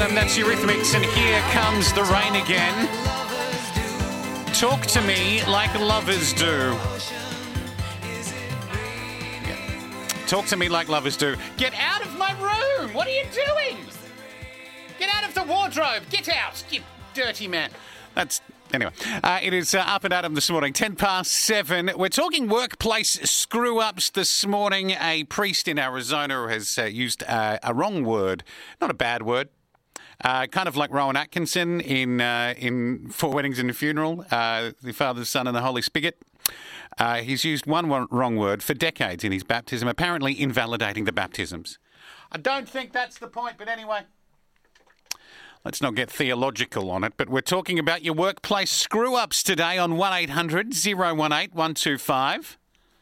Adam, that's Eurythmics, and here comes the rain again. Talk to me like lovers do. Talk to me like lovers do. Get out of my room! What are you doing? Get out of the wardrobe! Get out, you dirty man. Anyway, it is Up and Adam this morning, 7:10. We're talking workplace screw-ups this morning. A priest in Arizona has used a wrong word, not a bad word, kind of like Rowan Atkinson in Four Weddings and a Funeral, the Father, the Son and the Holy Spigot. He's used one wrong word for decades in his baptism, apparently invalidating the baptisms. I don't think that's the point, but anyway. Let's not get theological on it, but we're talking about your workplace screw-ups today on 1-800-018-125.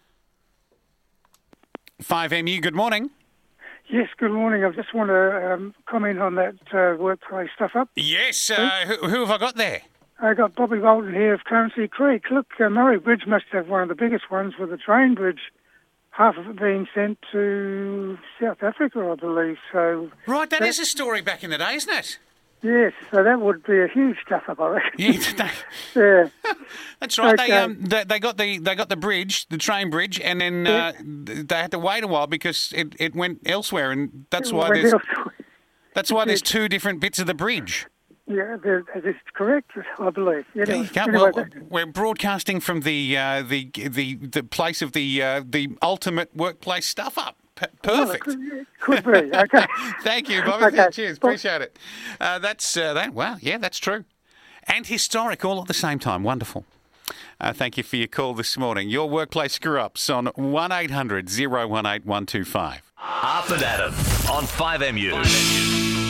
5MU, good morning. Yes, good morning. I just want to comment on that workplace stuff-up. Yes, who have I got there? I got Bobby Bolton here of Currency Creek. Look, Murray Bridge must have one of the biggest ones with a train bridge, half of it being sent to South Africa, I believe. So Right, that is a story back in the day, isn't it? Yes, so that would be a huge stuff-up, I reckon. Yeah, Yeah. that's right. Okay. They got the bridge, the train bridge, and then they had to wait a while because it went elsewhere, and that's why there's two different bits of the bridge. Yeah, that is correct, I believe. Anyway, well, we're broadcasting from the place of the ultimate workplace stuff-up. Perfect. Well, could be. Okay. Thank you, Bobby. Okay. Cheers. Appreciate it. That's that. Wow. Yeah, that's true. And historic all at the same time. Wonderful. Thank you for your call this morning. Your workplace screw-ups on 1-800-018-125. Up and Adam on 5MU.